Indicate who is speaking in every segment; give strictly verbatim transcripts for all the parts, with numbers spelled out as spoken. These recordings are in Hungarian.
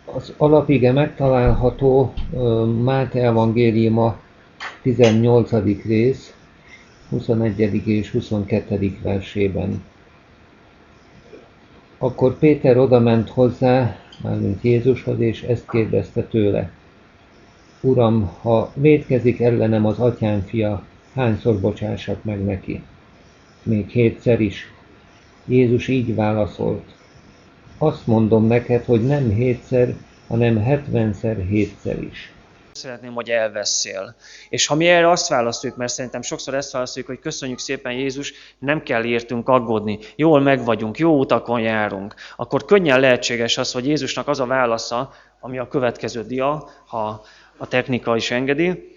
Speaker 1: Az alapige megtalálható Máté evangéliuma tizennyolcadik rész, huszonegyedik és huszonkettedik versében. Akkor Péter odament hozzá, mármint Jézushoz, és ezt kérdezte tőle: Uram, ha vétkezik ellenem az atyám fia, hányszor bocsássak meg neki? Még hétszer is? Jézus így válaszolt: Azt mondom neked, hogy nem hétszer, hanem hetvenszer hétszer is.
Speaker 2: Szeretném, hogy elveszél. És ha mi erre azt választjuk, mert szerintem sokszor ezt választjuk, hogy köszönjük szépen Jézus, nem kell értünk aggódni, jól megvagyunk, jó utakon járunk, akkor könnyen lehetséges az, hogy Jézusnak az a válasza, ami a következő dia, ha a technika is engedi.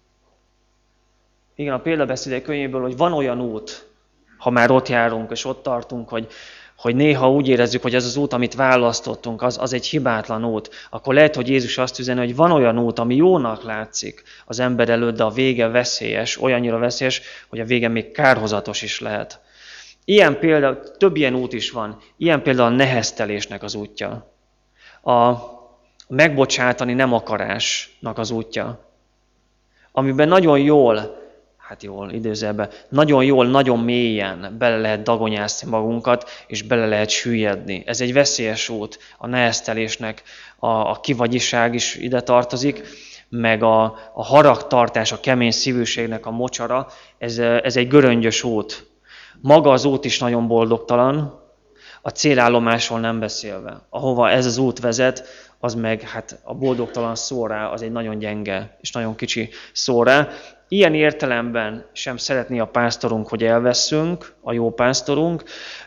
Speaker 2: Igen, a példabeszédek könyvéből, hogy van olyan út, ha már ott járunk és ott tartunk, hogy hogy néha úgy érezzük, hogy ez az út, amit választottunk, az, az egy hibátlan út, akkor lehet, hogy Jézus azt üzeni, hogy van olyan út, ami jónak látszik az ember előtt, de a vége veszélyes, olyannyira veszélyes, hogy a vége még kárhozatos is lehet. Ilyen példa, több ilyen út is van. Ilyen például a neheztelésnek az útja. A megbocsátani nem akarásnak az útja. Amiben nagyon jól, hát jól, idézőjelben, nagyon jól, nagyon mélyen bele lehet dagonyászni magunkat, és bele lehet süllyedni. Ez egy veszélyes út, a neheztelésnek, a, a kivagyiság is ide tartozik, meg a, a haragtartás, a kemény szívűségnek a mocsara, ez, ez egy göröngyös út. Maga az út is nagyon boldogtalan, a célállomásról nem beszélve. Ahova ez az út vezet, az meg hát a boldogtalan szó rá, az egy nagyon gyenge és nagyon kicsi szó rá. Ilyen értelemben sem szeretné a pásztorunk, hogy elveszünk, a jó pásztorunk.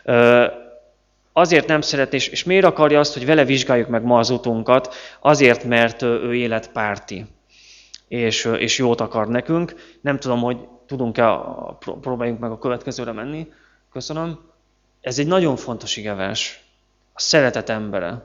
Speaker 2: Azért nem szeret, és, és miért akarja azt, hogy vele vizsgáljuk meg ma az utunkat? Azért, mert ő életpárti, és, és jót akar nekünk. Nem tudom, hogy tudunk-e, próbáljunk meg a következőre menni. Köszönöm. Ez egy nagyon fontos igevers. A szeretet embere.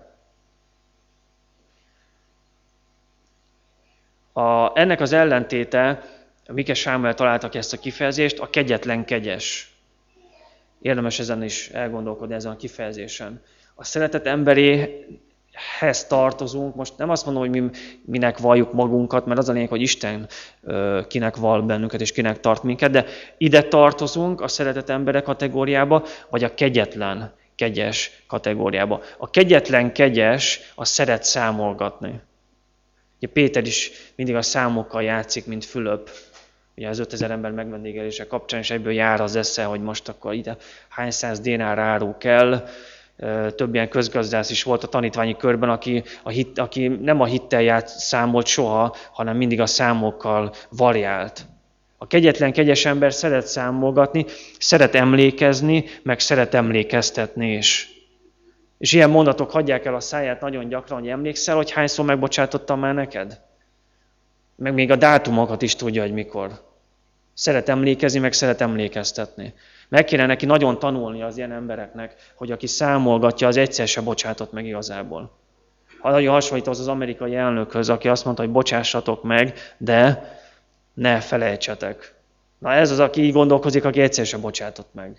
Speaker 2: A, ennek az ellentéte, Mike Sámuel találtak ezt a kifejezést, a kegyetlen kegyes. Érdemes ezen is elgondolkodni, ezen a kifejezésen. A szeretet emberéhez tartozunk, most nem azt mondom, hogy mi, minek valljuk magunkat, mert az a lényeg, hogy Isten kinek val bennünket és kinek tart minket, de ide tartozunk a szeretet embere kategóriába, vagy a kegyetlen kegyes kategóriába. A kegyetlen kegyes a szeret számolgatni. Ugye Péter is mindig a számokkal játszik, mint Fülöp. Ugye az ötezer ember megvendégelése kapcsán, és ebből jár az esze, hogy most akkor ide hány száz dénár áru kell. Több ilyen közgazdász is volt a tanítványi körben, aki, a hit, aki nem a hittel ját, számolt soha, hanem mindig a számokkal variált. A kegyetlen, kegyes ember szeret számolgatni, szeret emlékezni, meg szeret emlékeztetni is. És ilyen mondatok hagyják el a száját nagyon gyakran, hogy emlékszel, hogy hányszor megbocsátottam már neked? Meg még a dátumokat is tudja, hogy mikor. Szeret emlékezni, meg szeret emlékeztetni. Meg kéne neki nagyon tanulni az ilyen embereknek, hogy aki számolgatja, az egyszer se bocsátott meg igazából. Ha nagyon hasonlít az az amerikai elnökhöz, aki azt mondta, hogy bocsássatok meg, de ne felejtsetek. Na ez az, aki így gondolkozik, aki egyszer se bocsátott meg.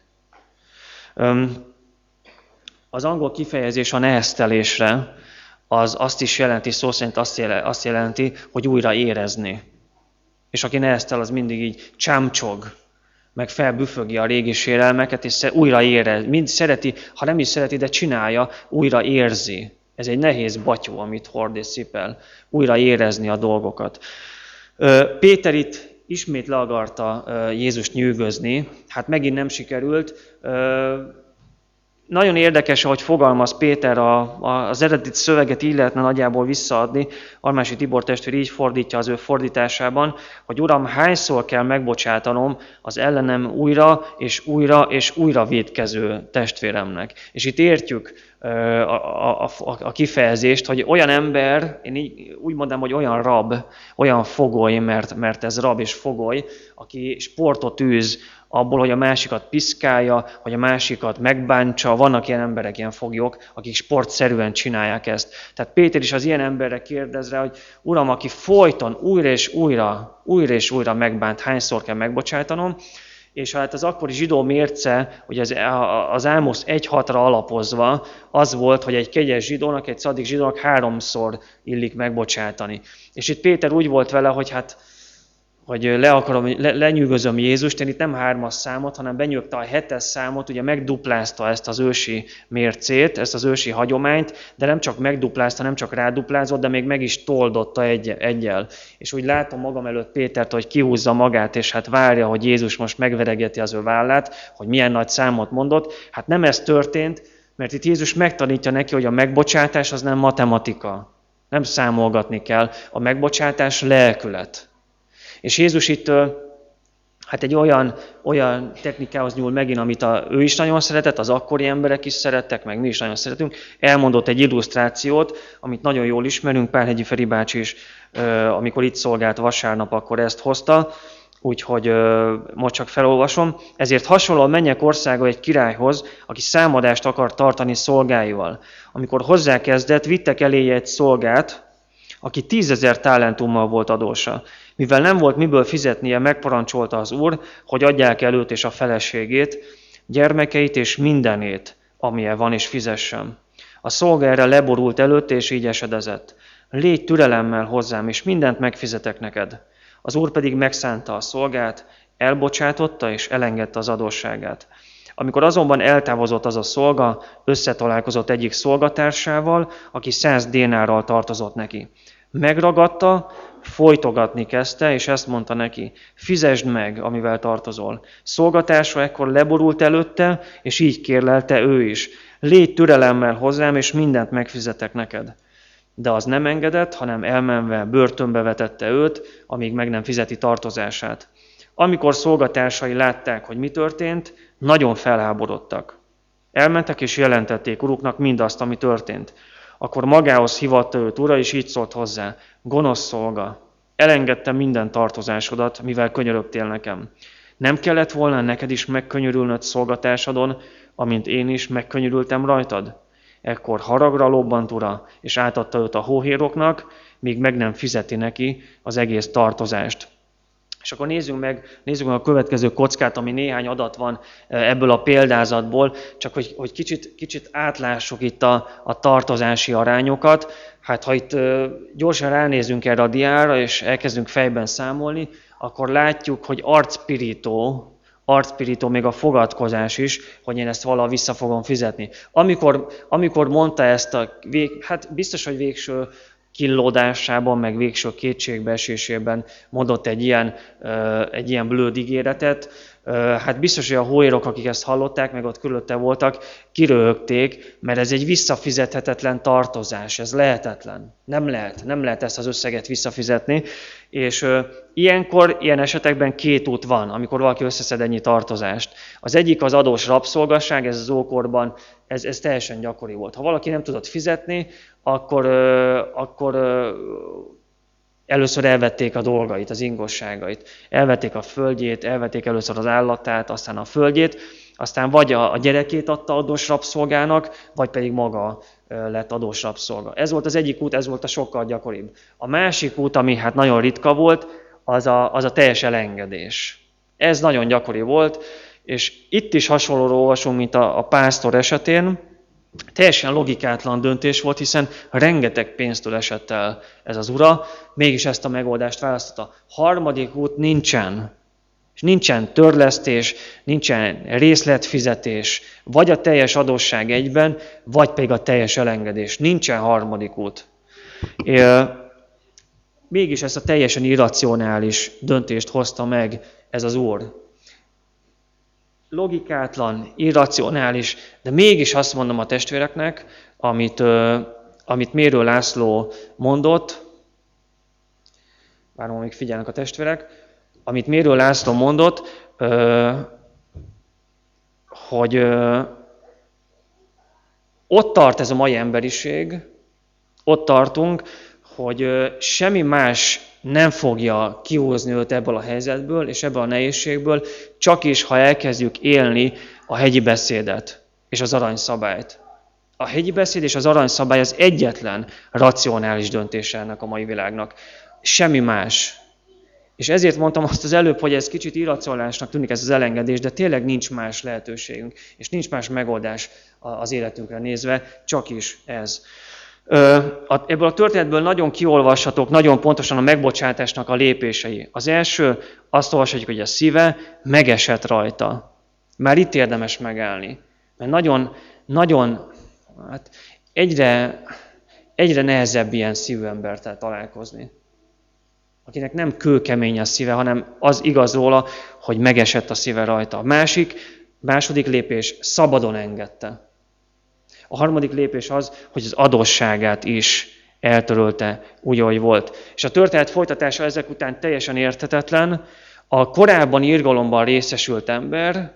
Speaker 2: Az angol kifejezés a neheztelésre, az azt is jelenti, szó szerint azt jelenti, hogy újra érezni. És aki neheztel, az mindig így csámcsog, meg felbüfögi a régi sérelmeket, és újra érez. Mind szereti, ha nem is szereti, de csinálja, újra érzi. Ez egy nehéz batyú, amit hord és cipel. Újra érezni a dolgokat. Péter itt ismét le akarta Jézust nyűgözni, hát megint nem sikerült. Nagyon érdekes, ahogy fogalmaz Péter, a, a, az eredeti szöveget így lehetne nagyjából visszaadni. Almási Tibor testvér így fordítja az ő fordításában, hogy Uram, hányszor kell megbocsátanom az ellenem újra és újra és újra vétkező testvéremnek. És itt értjük a, a, a, a kifejezést, hogy olyan ember, én így úgy mondom, hogy olyan rab, olyan fogoly, mert, mert ez rab és fogoly, aki sportot űz abból, hogy a másikat piszkálja, hogy a másikat megbántsa. Vannak ilyen emberek, ilyen foglyok, akik sportszerűen csinálják ezt. Tehát Péter is az ilyen emberre kérdez rá, hogy Uram, aki folyton újra és újra, újra és újra megbánt, hányszor kell megbocsájtanom, És hát az akkori zsidó mérce, hogy az, az Ámosz egy hatra alapozva, az volt, hogy egy kegyes zsidónak, egy szadik zsidónak háromszor illik megbocsátani. És itt Péter úgy volt vele, hogy hát hogy le akarom, le, lenyűgözöm Jézust, én itt nem hármas számot, hanem benyögte a hetes számot, ugye megduplázta ezt az ősi mércét, ezt az ősi hagyományt, de nem csak megduplázta, nem csak ráduplázott, de még meg is toldotta egy, egyel. És úgy látom magam előtt Pétert, hogy kihúzza magát, és hát várja, hogy Jézus most megveregeti az ő vállát, hogy milyen nagy számot mondott. Hát nem ez történt, mert itt Jézus megtanítja neki, hogy a megbocsátás az nem matematika. Nem számolgatni kell, a megbocsátás lelkület. És Jézus itt hát egy olyan, olyan technikához nyúl megint, amit a, ő is nagyon szeretett, az akkori emberek is szerettek, meg mi is nagyon szeretünk. Elmondott egy illusztrációt, amit nagyon jól ismerünk, Pálhegyi Feri bácsi is, amikor itt szolgált vasárnap, akkor ezt hozta, úgyhogy most csak felolvasom. Ezért hasonló a mennyek országa egy királyhoz, aki számadást akar tartani szolgáival. Amikor hozzákezdett, vittek eléje egy szolgát, aki tízezer talentummal volt adósa. Mivel nem volt miből fizetnie, megparancsolta az úr, hogy adják el őt és a feleségét, gyermekeit és mindenét, amilyen van, és fizessen. A szolga erre leborult előtte, és így esedezett. Légy türelemmel hozzám, és mindent megfizetek neked. Az úr pedig megszánta a szolgát, elbocsátotta, és elengedte az adósságát. Amikor azonban eltávozott az a szolga, összetalálkozott egyik szolgatársával, aki száz dénárral tartozott neki. Megragadta, folytogatni kezdte, és ezt mondta neki, fizesd meg, amivel tartozol. Szolgatársa ekkor leborult előtte, és így kérlelte ő is. Légy türelemmel hozzám, és mindent megfizetek neked. De az nem engedett, hanem elmenve börtönbe vetette őt, amíg meg nem fizeti tartozását. Amikor szolgatársai látták, hogy mi történt, nagyon felháborodtak. Elmentek és jelentették uruknak mindazt, ami történt. Akkor magához hívatta őt ura, és így szólt hozzá, gonosz szolga, elengedtem minden tartozásodat, mivel könyörögtél nekem. Nem kellett volna neked is megkönyörülnöd szolgatársadon, amint én is megkönyörültem rajtad? Ekkor haragra lobbant ura, és átadta őt a hóhéroknak, míg meg nem fizeti neki az egész tartozást. És akkor nézzük meg, nézzük meg a következő kockát, ami néhány adat van ebből a példázatból, csak hogy, hogy kicsit, kicsit átlássuk itt a, a tartozási arányokat. Hát ha itt gyorsan ránézünk erre a diára, és elkezdünk fejben számolni, akkor látjuk, hogy arcpirító, arcpirító még a fogadkozás is, hogy én ezt valaha vissza fogom fizetni. Amikor, amikor mondta ezt a, vég, hát biztos, hogy végső kínlódásában, meg végső kétségbeesésében mondott egy ilyen, egy ilyen blőd ígéretet. Hát biztos, hogy a hóérok, akik ezt hallották, meg ott körülötte voltak, kiröhögték, mert ez egy visszafizethetetlen tartozás, ez lehetetlen. Nem lehet, nem lehet ezt az összeget visszafizetni. És ilyenkor, ilyen esetekben két út van, amikor valaki összeszed ennyi tartozást. Az egyik az adós rabszolgasság, ez az ókorban, ez, ez teljesen gyakori volt. Ha valaki nem tudott fizetni, akkor, akkor először elvették a dolgait, az ingosságait. Elvették a földjét, elvették először az állatát, aztán a földjét, aztán vagy a gyerekét adta adós rabszolgának, vagy pedig maga lett adós rabszolga. Ez volt az egyik út, ez volt a sokkal gyakoribb. A másik út, ami hát nagyon ritka volt, az a, az a teljes elengedés. Ez nagyon gyakori volt, és itt is hasonlóról olvasunk, mint a, a pásztor esetén. Teljesen logikátlan döntés volt, hiszen rengeteg pénztől esett el ez az ura, mégis ezt a megoldást választotta. Harmadik út nincsen. És nincsen törlesztés, nincsen részletfizetés, vagy a teljes adósság egyben, vagy pedig a teljes elengedés. Nincsen harmadik út. É, mégis ezt a teljesen irracionális döntést hozta meg ez az úr. Logikátlan, irracionális, de mégis azt mondom a testvéreknek, amit, amit Mérő László mondott, várom, amíg figyelnek a testvérek, amit Mérő László mondott, hogy ott tart ez a mai emberiség, ott tartunk, hogy semmi más nem fogja kihúzni őt ebből a helyzetből és ebből a nehézségből, csak is, ha elkezdjük élni a hegyi beszédet és az aranyszabályt. A hegyi beszéd és az aranyszabály az egyetlen racionális döntése ennek a mai világnak. Semmi más. És ezért mondtam azt az előbb, hogy ez kicsit irracionálisnak tűnik ez az elengedés, de tényleg nincs más lehetőségünk, és nincs más megoldás az életünkre nézve, csak is ez. Ebből a történetből nagyon kiolvashatók, nagyon pontosan a megbocsátásnak a lépései. Az első, azt olvashatjuk, hogy a szíve megesett rajta. Már itt érdemes megállni. Mert nagyon, nagyon, hát egyre, egyre nehezebb ilyen szívű embertel találkozni. Akinek nem kőkemény a szíve, hanem az igaz róla, hogy megesett a szíve rajta. A másik, második lépés, szabadon engedte. A harmadik lépés az, hogy az adósságát is eltörölte úgy, ahogy volt. És a történet folytatása ezek után teljesen érthetetlen. A korábban irgalomban részesült ember,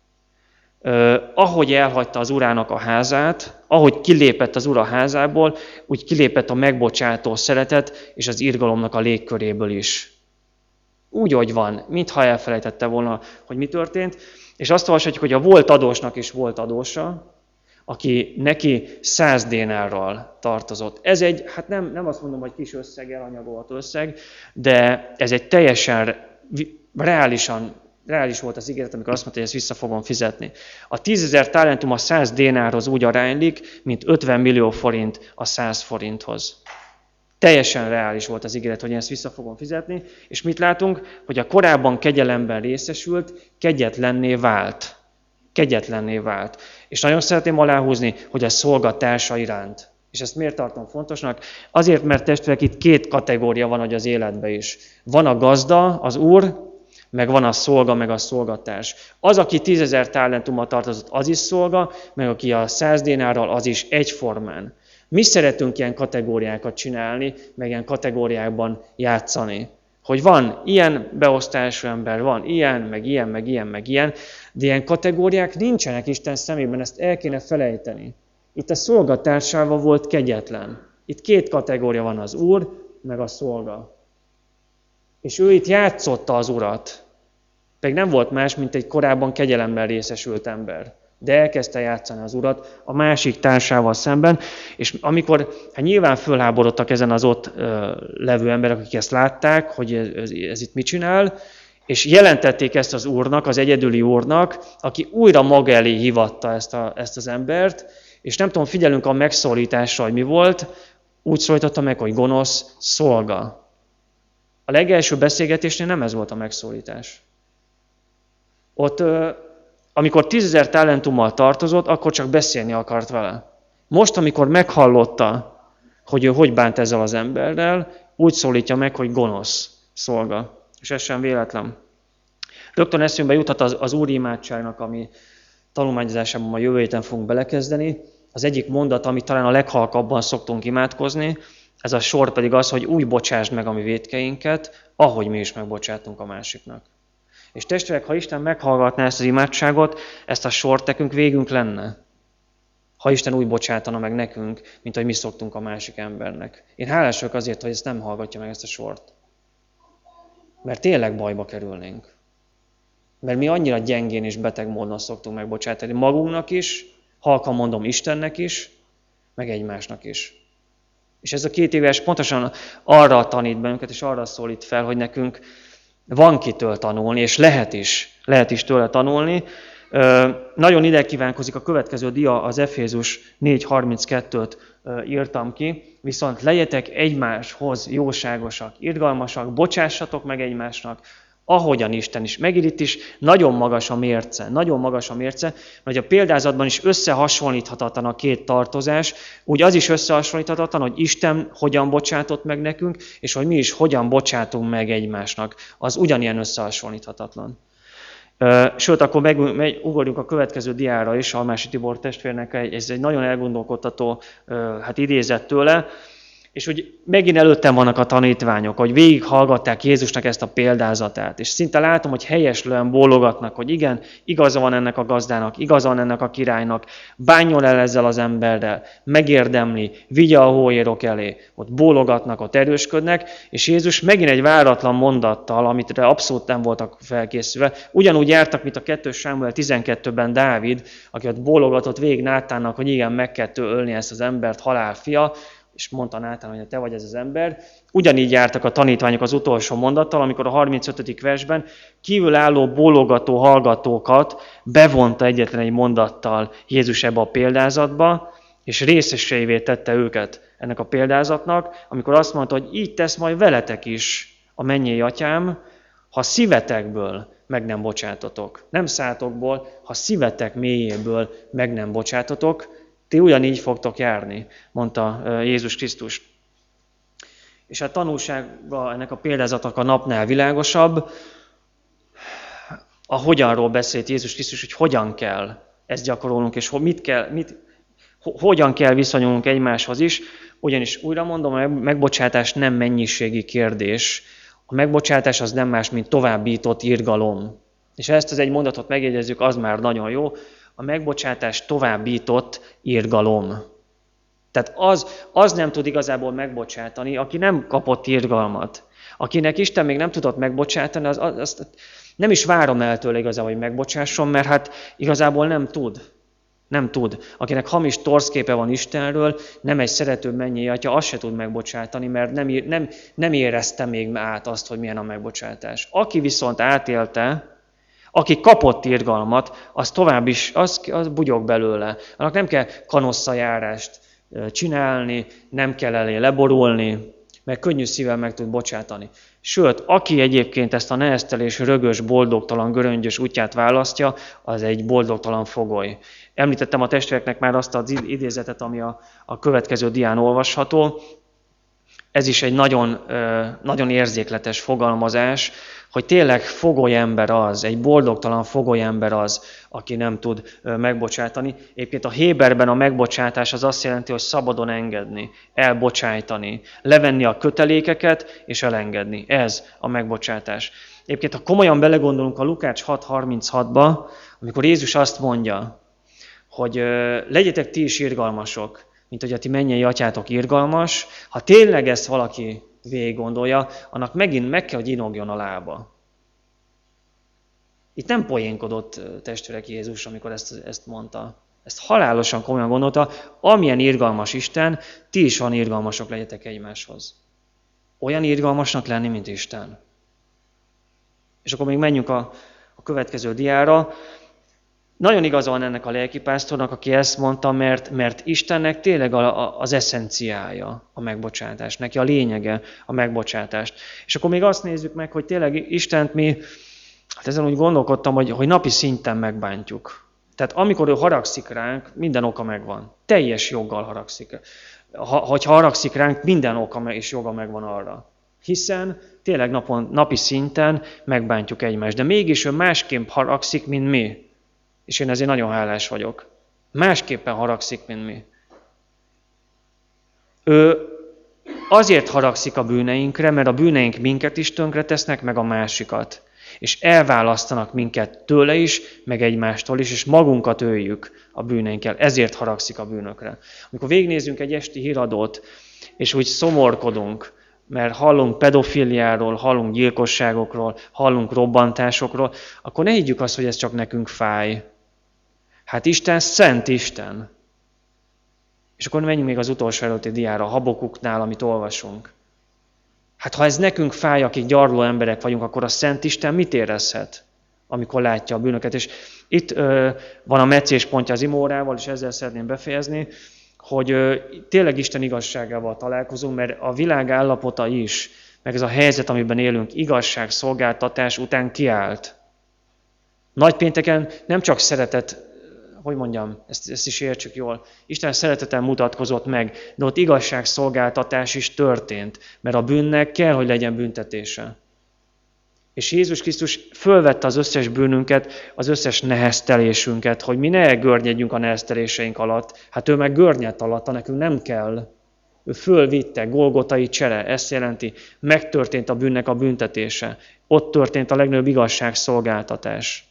Speaker 2: eh, ahogy elhagyta az urának a házát, ahogy kilépett az ura házából, úgy kilépett a megbocsátó szeretet és az irgalomnak a légköréből is. Úgy, hogy van, mintha elfelejtette volna, hogy mi történt. És azt olvashatjuk, hogy a volt adósnak is volt adósa, aki neki száz dénárral tartozott. Ez egy, hát nem, nem azt mondom, hogy kis összeg, elanyagolt összeg, de ez egy teljesen reálisan, reális volt az ígéret, amikor azt mondta, hogy ezt vissza fogom fizetni. A tízezer talentum a száz dénárhoz úgy aránylik, mint ötven millió forint a száz forinthoz. Teljesen reális volt az ígéret, hogy én ezt vissza fogom fizetni, és mit látunk? Hogy a korábban kegyelemben részesült, kegyetlenné vált. Kegyetlenné vált. És nagyon szeretném aláhúzni, hogy a szolgatársa iránt. És ezt miért tartom fontosnak? Azért, mert testvérek, itt két kategória van, hogy az életben is. Van a gazda, az úr, meg van a szolga, meg a szolgatárs. Az, aki tízezer talentummal tartozott, az is szolga, meg aki a száz dénárral, az is egyformán. Mi szeretünk ilyen kategóriákat csinálni, meg ilyen kategóriákban játszani. Hogy van ilyen beosztású ember, van ilyen, meg ilyen, meg ilyen, meg ilyen, de ilyen kategóriák nincsenek Isten szemében, ezt el kéne felejteni. Itt a szolgatársával volt kegyetlen. Itt két kategória van, az úr, meg a szolga. És ő itt játszotta az urat. Pedig nem volt más, mint egy korábban kegyelemben részesült ember. De elkezdte játszani az urat a másik társával szemben, és amikor hát nyilván fölháborodtak ezen az ott ö, levő emberek, akik ezt látták, hogy ez, ez, ez itt mit csinál, és jelentették ezt az úrnak, az egyedüli úrnak, aki újra maga elé hívatta ezt, a, ezt az embert, és nem tudom, figyelünk a megszólításra, hogy mi volt, úgy szólította meg, hogy gonosz szolga. A legelső beszélgetésnél nem ez volt a megszólítás. Ott... Ö, Amikor tízezer talentummal tartozott, akkor csak beszélni akart vele. Most, amikor meghallotta, hogy ő hogy bánt ezzel az emberrel, úgy szólítja meg, hogy gonosz szolga. És ez sem véletlen. Rögtön eszünkbe juthat az, az Úr imádságnak, ami tanulmányozásában ma jövő héten fogunk belekezdeni. Az egyik mondat, amit talán a leghalkabban szoktunk imádkozni, ez a sor pedig az, hogy úgy bocsásd meg a mi vétkeinket, ahogy mi is megbocsátunk a másiknak. És testvérek, ha Isten meghallgatná ezt az imádságot, ezt a sort nekünk végünk lenne. Ha Isten úgy bocsátana meg nekünk, mint ahogy mi szoktunk a másik embernek. Én hálás vagyok azért, hogy ezt nem hallgatja meg ezt a sort. Mert tényleg bajba kerülnénk. Mert mi annyira gyengén és beteg módon szoktunk megbocsátani magunknak is, halkan mondom Istennek is, meg egymásnak is. És ez a két éves pontosan arra tanít bennünket, és arra szólít fel, hogy nekünk van kitől tanulni, és lehet is, lehet is tőle tanulni. Ö, nagyon ide kívánkozik a következő dia, az Efézus négy harminckettőt ö, írtam ki, viszont legyetek egymáshoz jóságosak, irgalmasak, bocsássatok meg egymásnak, ahogyan Isten is. Megint itt is nagyon magas a mérce, nagyon magas a mérce, mert a példázatban is összehasonlíthatatlan a két tartozás, úgy az is összehasonlíthatatlan, hogy Isten hogyan bocsátott meg nekünk, és hogy mi is hogyan bocsátunk meg egymásnak. Az ugyanilyen összehasonlíthatatlan. Sőt, akkor meg, meg, ugorjunk a következő diára is, Almási Tibor testvérnek, ez egy nagyon elgondolkodtató hát idézet tőle, és hogy megint előttem vannak a tanítványok, hogy végighallgatták Jézusnak ezt a példázatát, és szinte látom, hogy helyeslően bólogatnak, hogy igen, igaza van ennek a gazdának, igaza van ennek a királynak, bánjon el ezzel az emberrel, megérdemli, vigye a hóérok elé, ott bólogatnak, ott erősködnek, és Jézus megint egy váratlan mondattal, amit abszolút nem voltak felkészülve, ugyanúgy jártak, mint a kettő Sámuel tizenkettőben Dávid, aki ott bólogatott végig Nátánnak, hogy igen, meg kell ölni ezt az embert, halál fia, és mondta Nátán, hogy te vagy ez az ember. Ugyanígy jártak a tanítványok az utolsó mondattal, amikor a harmincötödik versben kívülálló bólogató hallgatókat bevonta egyetlen egy mondattal Jézus ebbe a példázatba, és részeseivé tette őket ennek a példázatnak, amikor azt mondta, hogy így tesz majd veletek is a mennyei atyám, ha szívetekből meg nem bocsátotok. Nem szátokból, ha szívetek mélyéből meg nem bocsátotok, ti ugyanígy fogtok járni, mondta Jézus Krisztus. És a tanulsága ennek a példázatnak a napnál világosabb, a hogyanról beszélt Jézus Krisztus, hogy hogyan kell ezt gyakorolnunk, és mit kell, mit, hogyan kell viszonyulnunk egymáshoz is, ugyanis újra mondom, a megbocsátás nem mennyiségi kérdés. A megbocsátás az nem más, mint továbbított irgalom. És ha ezt az egy mondatot megjegyezzük, az már nagyon jó. A megbocsátás továbbított irgalom. Tehát az, az nem tud igazából megbocsátani, aki nem kapott irgalmat. Akinek Isten még nem tudott megbocsátani, az, az, az nem is várom el tőle igazából, hogy megbocsásson, mert hát igazából nem tud. Nem tud. Akinek hamis torszképe van Istenről, nem egy szerető mennyei atya, azt se tud megbocsátani, mert nem, nem, nem érezte még át azt, hogy milyen a megbocsátás. Aki viszont átélte, aki kapott irgalmat, az tovább is, az, az bugyog belőle. Annak nem kell kanosszajárást csinálni, nem kell elé leborulni, mert könnyű szívvel meg tud bocsátani. Sőt, aki egyébként ezt a neheztelés, rögös, boldogtalan, göröngyös útját választja, az egy boldogtalan fogoly. Említettem a testvéreknek már azt az idézetet, ami a, a következő dián olvasható. Ez is egy nagyon, nagyon érzékletes fogalmazás, hogy tényleg fogoly ember az, egy boldogtalan fogoly ember az, aki nem tud megbocsátani. Egyébként a Héberben a megbocsátás az azt jelenti, hogy szabadon engedni, elbocsájtani, levenni a kötelékeket és elengedni. Ez a megbocsátás. Egyébként, ha komolyan belegondolunk a Lukács hat harminchatba, amikor Jézus azt mondja, hogy legyetek ti is irgalmasok, mint hogy a ti mennyei atyátok irgalmas, ha tényleg ezt valaki végig gondolja, annak megint meg kell, hogy inogjon a lába. Itt nem poénkodott testvérek Jézus, amikor ezt, ezt mondta. Ezt halálosan komolyan gondolta, amilyen irgalmas Isten, ti is van irgalmasok legyetek egymáshoz. Olyan irgalmasnak lenni, mint Isten. És akkor még menjünk a, a következő diára. Nagyon igaza van ennek a lelkipásztornak, aki ezt mondta, mert, mert Istennek tényleg a, a, az eszenciája a megbocsátás, neki a lényege a megbocsátást. És akkor még azt nézzük meg, hogy tényleg Istent mi, hát ezen úgy gondolkodtam, hogy, hogy napi szinten megbántjuk. Tehát amikor ő haragszik ránk, minden oka megvan. Teljes joggal haragszik. Ha, hogyha haragszik ránk, minden oka és joga megvan arra. Hiszen tényleg napon, napi szinten megbántjuk egymást. De mégis ő másképp haragszik, mint mi. És én ezért nagyon hálás vagyok. Másképpen haragszik, mint mi. Ő azért haragszik a bűneinkre, mert a bűneink minket is tönkre tesznek, meg a másikat. És elválasztanak minket tőle is, meg egymástól is, és magunkat öljük a bűneinkkel. Ezért haragszik a bűnökre. Amikor végignézünk egy esti híradót, és úgy szomorkodunk, mert hallunk pedofiliáról, hallunk gyilkosságokról, hallunk robbantásokról, akkor ne higgyük azt, hogy ez csak nekünk fáj. Hát Isten szent Isten. És akkor menjünk még az utolsó előtti diára, a Habakuknál, amit olvasunk. Hát ha ez nekünk fáj, akik gyarló emberek vagyunk, akkor a szent Isten mit érezhet, amikor látja a bűnöket? És itt ö, van a meccéspontja az imórával, és ezzel szeretném befejezni, hogy ö, tényleg Isten igazságával találkozunk, mert a világ állapota is, meg ez a helyzet, amiben élünk, igazságszolgáltatás után kiállt. Nagypénteken nem csak szeretet, hogy mondjam, ezt, ezt is értsük jól, Isten szereteten mutatkozott meg, de ott igazságszolgáltatás is történt, mert a bűnnek kell, hogy legyen büntetése. És Jézus Krisztus fölvette az összes bűnünket, az összes neheztelésünket, hogy mi ne görnyedjünk a nehezteléseink alatt. Hát ő meg görnyedt alatta, nekünk nem kell. Ő fölvitte, golgotai csere, ezt jelenti, megtörtént a bűnnek a büntetése. Ott történt a legnagyobb igazságszolgáltatás.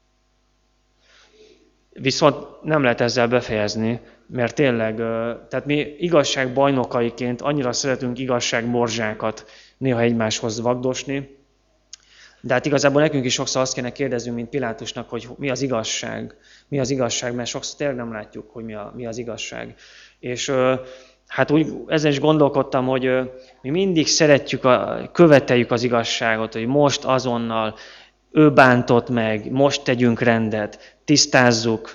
Speaker 2: Viszont nem lehet ezzel befejezni, mert tényleg, tehát mi igazságbajnokaiként annyira szeretünk igazságmorzsákat néha egymáshoz vagdosni, de hát igazából nekünk is sokszor azt kéne kérdeznünk, mint Pilátusnak, hogy mi az igazság. Mi az igazság, mert sokszor tényleg nem látjuk, hogy mi, a, mi az igazság. És hát úgy ezen is gondolkodtam, hogy mi mindig szeretjük, a, követeljük az igazságot, hogy most azonnal ő bántott meg, most tegyünk rendet, tisztázzuk,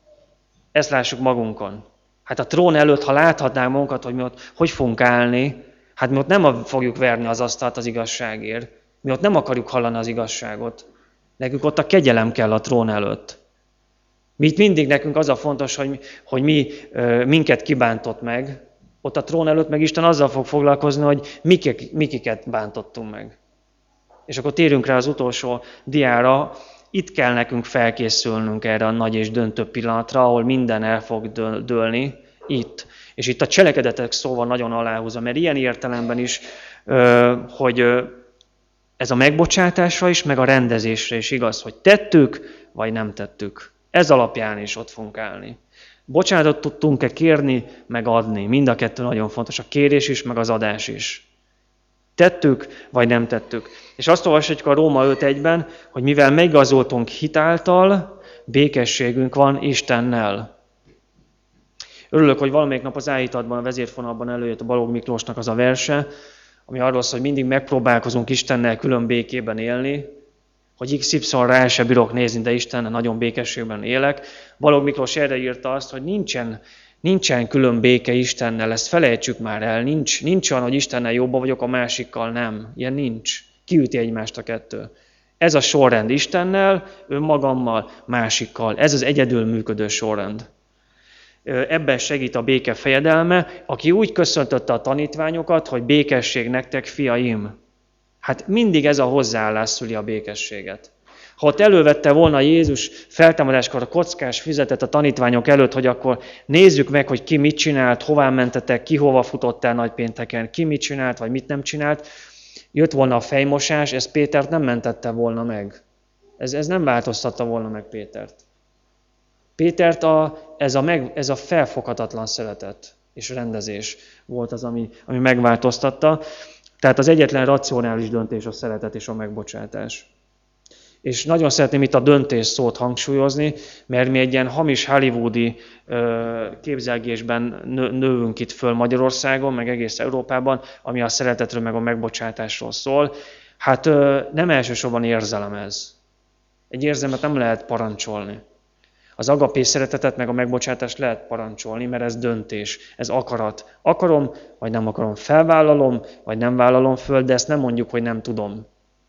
Speaker 2: ezt lássuk magunkon. Hát a trón előtt, ha láthatnánk magunkat, hogy mi ott hogy fogunk állni, hát mi ott nem fogjuk verni az asztalt az igazságért. Mi ott nem akarjuk hallani az igazságot. Nekünk ott a kegyelem kell a trón előtt. Mi itt mindig nekünk az a fontos, hogy, hogy mi, minket kibántott meg. Ott a trón előtt meg Isten azzal fog foglalkozni, hogy mikik, mikiket bántottunk meg. És akkor térünk rá az utolsó diára. Itt kell nekünk felkészülnünk erre a nagy és döntő pillanatra, ahol minden el fog dőlni. Itt. És itt a cselekedetek szóval nagyon aláhúzza, mert ilyen értelemben is, hogy ez a megbocsátásra is, meg a rendezésre is igaz, hogy tettük, vagy nem tettük. Ez alapján is ott fogunk állni. Bocsánatot tudtunk-e kérni, meg adni. Mind a kettő nagyon fontos, a kérés is, meg az adás is. Tettük, vagy nem tettük. És azt olvashatjuk a Róma öt egyben, hogy mivel megigazoltunk hitáltal, békességünk van Istennel. Örülök, hogy valamelyik nap az áhítatban, a vezérfonalban előjött a Balogh Miklósnak az a verse, ami arról szól, hogy mindig megpróbálkozunk Istennel külön békében élni, hogy iksz ipszilonra rá se bírok nézni, de Istennel nagyon békességben élek. Balogh Miklós erre írta azt, hogy nincsen, nincsen külön béke Istennel, ezt felejtsük már el, nincs, nincs olyan, hogy Istennel jobban vagyok, a másikkal nem. Ilyen nincs. Kiüti egymást a kettő. Ez a sorrend Istennel, önmagammal, másikkal. Ez az egyedül működő sorrend. Ebben segít a béke fejedelme, aki úgy köszöntötte a tanítványokat, hogy békesség nektek, fiaim. Hát mindig ez a hozzáállás szüli a békességet. Ha ott elővette volna Jézus feltámadáskor a kockás füzetet a tanítványok előtt, hogy akkor nézzük meg, hogy ki mit csinált, hová mentetek, ki hova futottál nagypénteken, ki mit csinált, vagy mit nem csinált, jött volna a fejmosás, ez Pétert nem mentette volna meg. Ez, ez nem változtatta volna meg Pétert. Pétert a, ez, a meg, ez a felfoghatatlan szeretet és rendezés volt az, ami, ami megváltoztatta. Tehát az egyetlen racionális döntés a szeretet és a megbocsátás. És nagyon szeretném itt a döntés szót hangsúlyozni, mert mi egy ilyen hamis hollywoodi képzelgésben nőünk itt föl Magyarországon, meg egész Európában, ami a szeretetről meg a megbocsátásról szól. Hát nem elsősorban érzelem ez. Egy érzelmet nem lehet parancsolni. Az agapé szeretetet meg a megbocsátást lehet parancsolni, mert ez döntés, ez akarat. Akarom, vagy nem akarom, felvállalom, vagy nem vállalom föl, de ezt nem mondjuk, hogy nem tudom.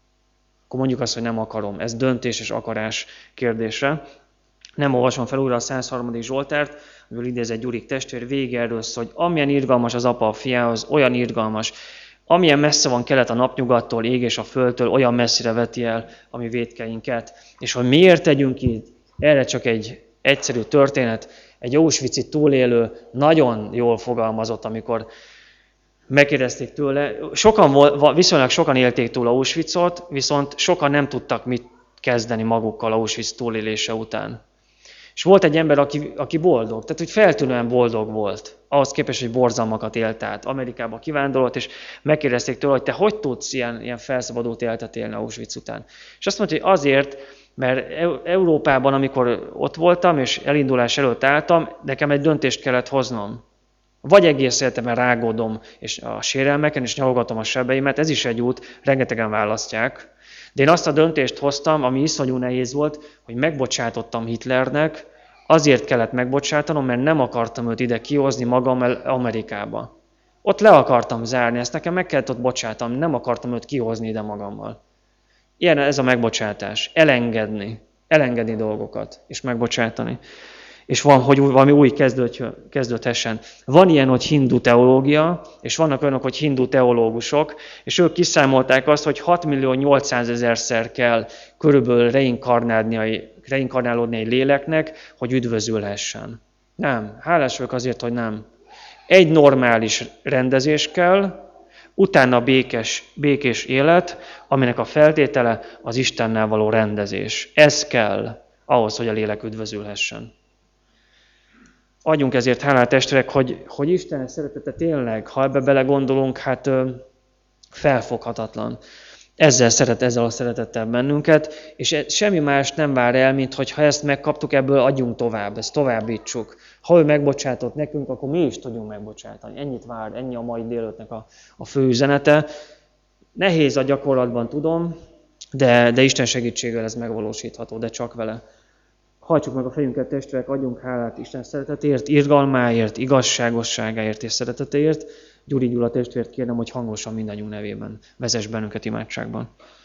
Speaker 2: Akkor mondjuk azt, hogy nem akarom. Ez döntés és akarás kérdése. Nem olvasom fel újra a száz harmadik Zsoltárt, amiből idézett Gyurik testvér, vége erről szól, hogy amilyen irgalmas az apa a fiához, olyan irgalmas. Amilyen messze van kelet a napnyugattól, ég és a földtől, olyan messzire veti el a mi vétkeinket. És hogy miért tegyünk így, erre csak egy egyszerű történet, egy auschwitzi túlélő nagyon jól fogalmazott, amikor megkérdezték tőle. Sokan, viszonylag sokan élték túl Auschwitzot, viszont sokan nem tudtak mit kezdeni magukkal Auschwitz túlélése után. És volt egy ember, aki, aki boldog, tehát hogy feltűnően boldog volt, ahhoz képest, hogy borzalmakat élt át. Amerikába kivándorolt, és megkérdezték tőle, hogy te hogy tudsz ilyen, ilyen felszabadult életet élni Auschwitz után. És azt mondta, hogy azért, mert Európában, amikor ott voltam, és elindulás előtt álltam, nekem egy döntést kellett hoznom. Vagy egész életemben rágódom és a sérelmeken, és nyalogatom a sebeimet, ez is egy út, rengetegen választják. De én azt a döntést hoztam, ami iszonyú nehéz volt, hogy megbocsátottam Hitlernek, azért kellett megbocsátanom, mert nem akartam őt ide kihozni magam Amerikába. Ott le akartam zárni, ezt nekem meg kellett ott bocsátanom, nem akartam őt kihozni ide magammal. Ilyen ez a megbocsátás, elengedni, elengedni dolgokat, és megbocsátani. És van, hogy valami új kezdődhessen. Van ilyen, hogy hindu teológia, és vannak olyanok, hogy hindu teológusok, és ők kiszámolták azt, hogy hat millió nyolcszázezerszer kell körülbelül reinkarnálódni egy léleknek, hogy üdvözülhessen. Nem, hálás vagyok azért, hogy nem. Egy normális rendezés kell, utána békés, békés élet, aminek a feltétele az Istennel való rendezés. Ez kell ahhoz, hogy a lélek üdvözülhessen. Adjunk ezért hálát, testvérek, hogy, hogy Isten szeretete tényleg, ha ebbe belegondolunk, hát ö, felfoghatatlan. ezzel szeret, ezzel a szeretettel bennünket, és semmi más nem vár el, mint hogy ha ezt megkaptuk, ebből adjunk tovább, ezt továbbítsuk. Ha ő megbocsátott nekünk, akkor mi is tudjunk megbocsátani. Ennyit vár, ennyi a mai délőttnek a, a fő üzenete. Nehéz a gyakorlatban, tudom, de, de Isten segítségével ez megvalósítható, de csak vele. Hajtsuk meg a fejünket, testvérek, adjunk hálát Isten szeretetéért, irgalmáért, igazságosságáért és szeretetéért. Gyuri Gyula testvért kérem, hogy hangosan mindannyiunk nevében vezess bennünket imádságban.